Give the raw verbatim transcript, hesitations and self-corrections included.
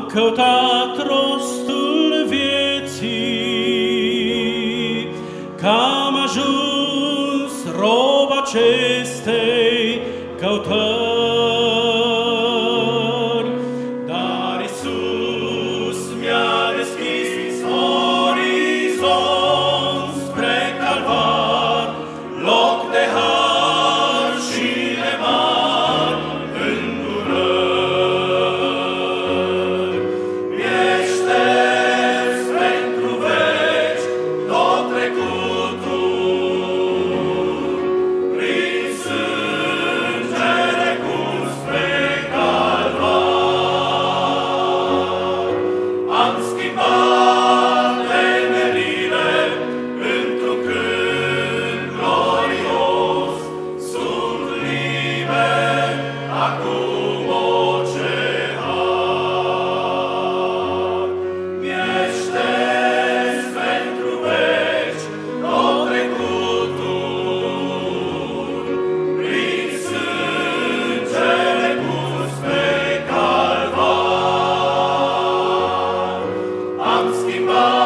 căutat rostul vieții, că am ajuns rob acestei căutări. Dar Iisus mi-a deschis orizont spre Calvar, loc de har și de mari îndurări. Mi-eșters pentru veci tot trecutul, prin sângele curs pe Calvar. Am schimbat temerile într-un cânt glorios, sunt liber acum ocean. Mi-eșters pentru veci tot trecutul, prin sângele curs pe Calvar. Am schimbat